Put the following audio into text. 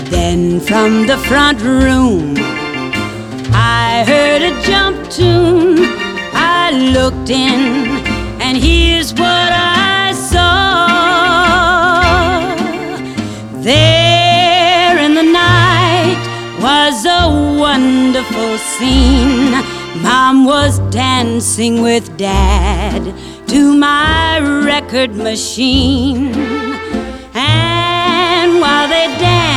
Then from the front room I heard a jump tune. I looked in, and here's what I saw. There in the night was a wonderful scene. Mom was dancing with Dad to my record machine. And while they danced,